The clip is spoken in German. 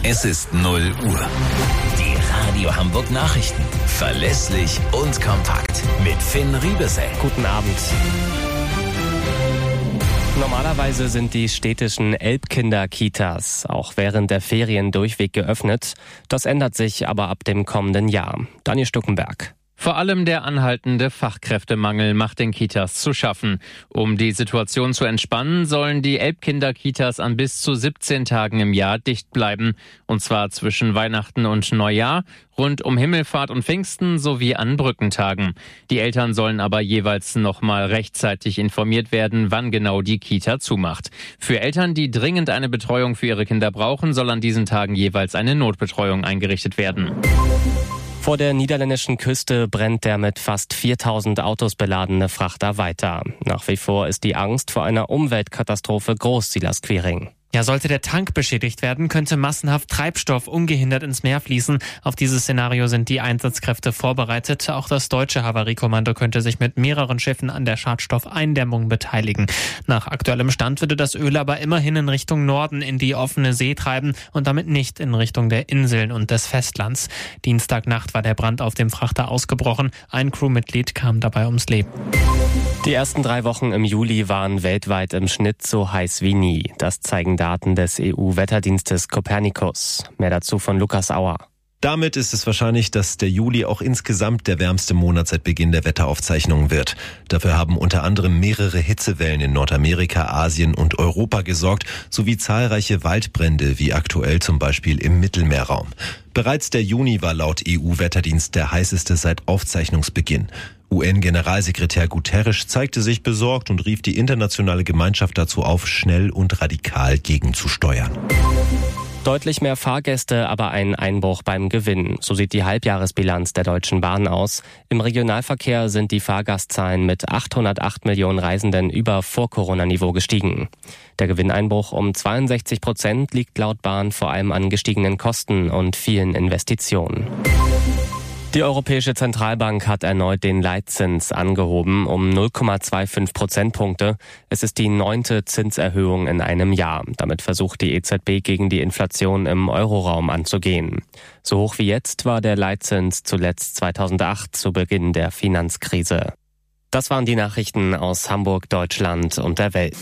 Es ist 0 Uhr. Die Radio Hamburg Nachrichten. Verlässlich und kompakt. Mit Finn Riebesell. Guten Abend. Normalerweise sind die städtischen Elbkinder-Kitas auch während der Ferien durchweg geöffnet. Das ändert sich aber ab dem kommenden Jahr. Daniel Stuckenberg. Vor allem der anhaltende Fachkräftemangel macht den Kitas zu schaffen. Um die Situation zu entspannen, sollen die Elbkinder-Kitas an bis zu 17 Tagen im Jahr dicht bleiben. Und zwar zwischen Weihnachten und Neujahr, rund um Himmelfahrt und Pfingsten sowie an Brückentagen. Die Eltern sollen aber jeweils noch mal rechtzeitig informiert werden, wann genau die Kita zumacht. Für Eltern, die dringend eine Betreuung für ihre Kinder brauchen, soll an diesen Tagen jeweils eine Notbetreuung eingerichtet werden. Vor der niederländischen Küste brennt der mit fast 4000 Autos beladene Frachter weiter. Nach wie vor ist die Angst vor einer Umweltkatastrophe groß, Silas Quiring. Ja, sollte der Tank beschädigt werden, könnte massenhaft Treibstoff ungehindert ins Meer fließen. Auf dieses Szenario sind die Einsatzkräfte vorbereitet. Auch das deutsche Havariekommando könnte sich mit mehreren Schiffen an der Schadstoffeindämmung beteiligen. Nach aktuellem Stand würde das Öl aber immerhin in Richtung Norden in die offene See treiben und damit nicht in Richtung der Inseln und des Festlands. Dienstagnacht war der Brand auf dem Frachter ausgebrochen. Ein Crewmitglied kam dabei ums Leben. Die ersten 3 Wochen im Juli waren weltweit im Schnitt so heiß wie nie. Das zeigen Daten des EU-Wetterdienstes Copernicus. Mehr dazu von Lukas Auer. Damit ist es wahrscheinlich, dass der Juli auch insgesamt der wärmste Monat seit Beginn der Wetteraufzeichnungen wird. Dafür haben unter anderem mehrere Hitzewellen in Nordamerika, Asien und Europa gesorgt, sowie zahlreiche Waldbrände, wie aktuell zum Beispiel im Mittelmeerraum. Bereits der Juni war laut EU-Wetterdienst der heißeste seit Aufzeichnungsbeginn. UN-Generalsekretär Guterres zeigte sich besorgt und rief die internationale Gemeinschaft dazu auf, schnell und radikal gegenzusteuern. Deutlich mehr Fahrgäste, aber ein Einbruch beim Gewinn. So sieht die Halbjahresbilanz der Deutschen Bahn aus. Im Regionalverkehr sind die Fahrgastzahlen mit 808 Millionen Reisenden über Vor-Corona-Niveau gestiegen. Der Gewinneinbruch um 62% liegt laut Bahn vor allem an gestiegenen Kosten und vielen Investitionen. Die Europäische Zentralbank hat erneut den Leitzins angehoben um 0,25 Prozentpunkte. Es ist die 9. Zinserhöhung in einem Jahr. Damit versucht die EZB gegen die Inflation im Euroraum anzugehen. So hoch wie jetzt war der Leitzins zuletzt 2008 zu Beginn der Finanzkrise. Das waren die Nachrichten aus Hamburg, Deutschland und der Welt.